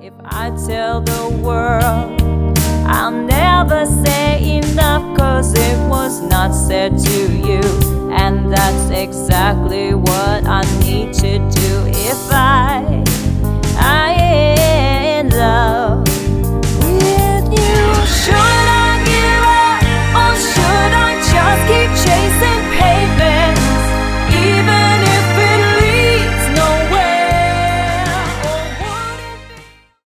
If I tell the world, I'll never say enough, 'cause it was not said to you. And that's exactly what I need to do. If I